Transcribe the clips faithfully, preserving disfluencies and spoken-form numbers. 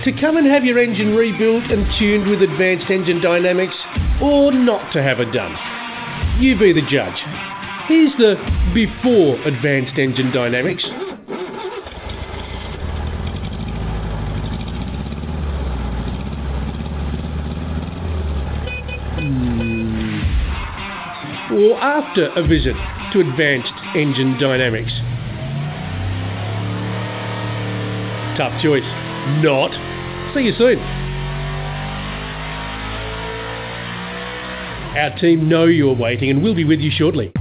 To come and have your engine rebuilt and tuned with Advanced Engine Dynamics, or not to have it done? You be the judge. Here's the before Advanced Engine Dynamics. Hmm. Or after a visit to Advanced Engine Dynamics. Tough choice. Not. See you soon. Our team know you're waiting and we'll be with you shortly.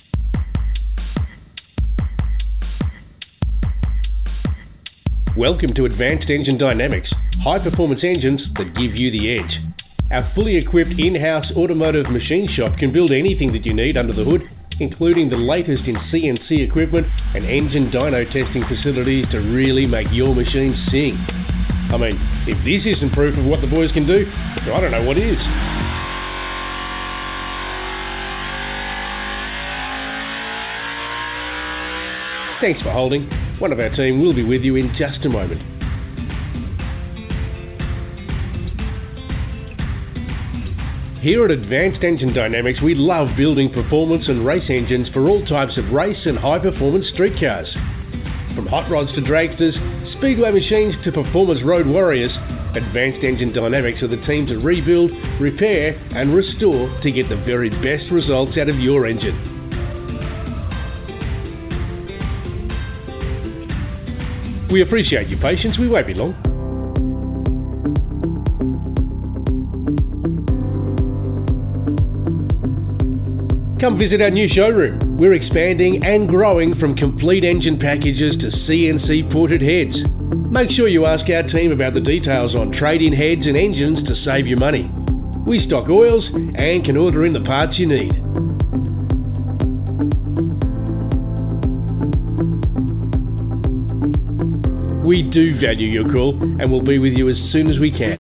Welcome to Advanced Engine Dynamics, high-performance engines that give you the edge. Our fully equipped in-house automotive machine shop can build anything that you need under the hood, including the latest in C N C equipment and engine dyno testing facilities to really make your machine sing. I mean, if this isn't proof of what the boys can do, I don't know what is. Thanks for holding. One of our team will be with you in just a moment. Here at Advanced Engine Dynamics, we love building performance and race engines for all types of race and high-performance street cars. From hot rods to dragsters, speedway machines to performance road warriors, Advanced Engine Dynamics are the team to rebuild, repair and restore to get the very best results out of your engine. We appreciate your patience, we won't be long. Come visit our new showroom. We're expanding and growing from complete engine packages to C N C ported heads. Make sure you ask our team about the details on trade-in heads and engines to save you money. We stock oils and can order in the parts you need. We do value your call and we'll be with you as soon as we can.